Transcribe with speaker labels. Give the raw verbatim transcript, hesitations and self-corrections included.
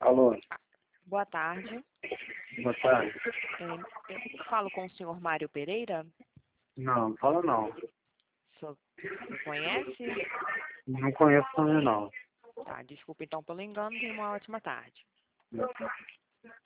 Speaker 1: Alô,
Speaker 2: Boa tarde.
Speaker 1: boa tarde.
Speaker 2: É, eu falo com o senhor Mário Pereira.
Speaker 1: Não, fala não.
Speaker 2: O senhor me conhece?
Speaker 1: Não conheço também não.
Speaker 2: Tá, desculpa então pelo engano. Tenha uma ótima tarde.